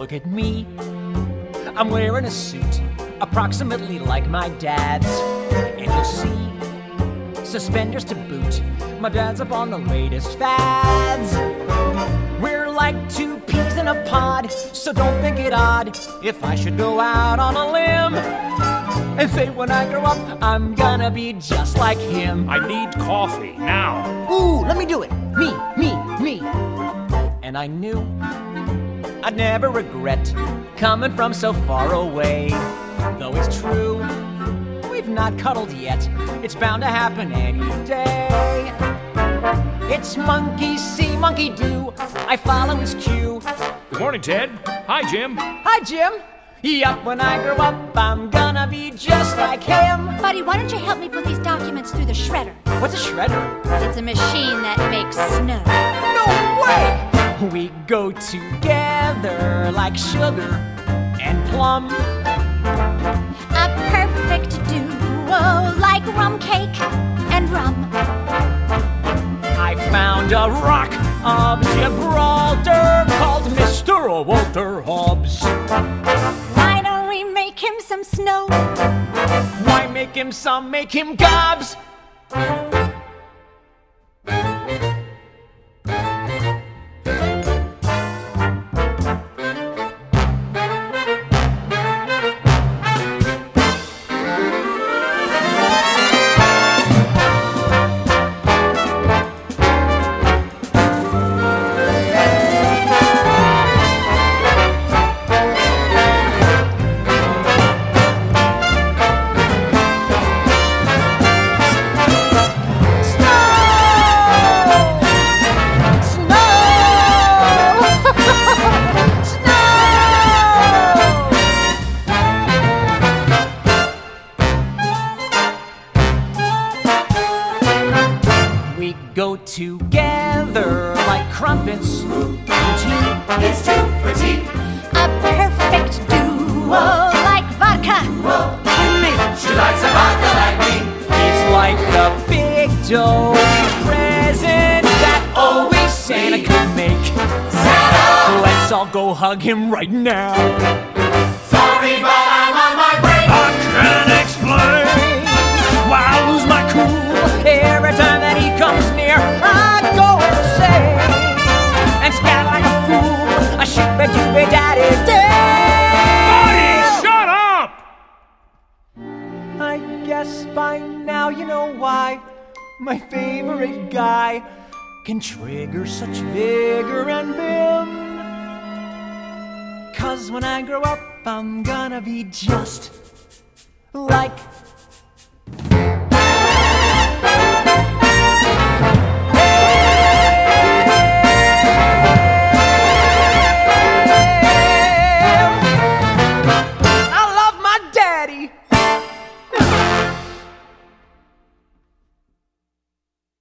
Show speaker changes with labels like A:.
A: look at me. I'm wearing a suit, approximately like my dad's. And you'll see, suspenders to boot, my dad's up on the latest fads. We're like two peas in a pod, so don't think it odd if I should go out on a limb and say when I grow up, I'm gonna be just like him.
B: I need coffee, now.
A: Ooh, let me do it. Me. And I knew I'd never regret coming from so far away. Though it's true, we've not cuddled yet. It's bound to happen any day. It's monkey see, monkey do. I follow his cue.
B: Good morning, Ted. Hi, Jim.
A: Hi, Jim. Yup, when I grow up, I'm gonna be just like him.
C: Buddy, why don't you help me put these documents through the shredder?
A: What's a shredder?
C: It's a machine that makes snow.
A: No way! We go together like sugar and plum.
C: A perfect duo like rum cake and rum.
A: I found a rock of Gibraltar called Mr. Walter Hobbs.
C: Why don't we make him some snow?
A: Why make him some, make him gobs? We go together like crumpets and tea.
D: It's two for tea.
C: A perfect duo like vodka and me.
D: She likes a vodka like me.
A: He's like the big dough present that always Santa could make.
D: Santa!
A: Let's all go hug him right now.
D: Sorry, but I'm on my break.
A: I can't explain why I lose my cool every time that he comes near. I go insane and scat like a fool. I shoot bet you be daddy day.
B: Buddy, shut up!
A: I guess by now you know why my favorite guy can trigger such vigor and vim. 'Cause when I grow up, I'm gonna be just like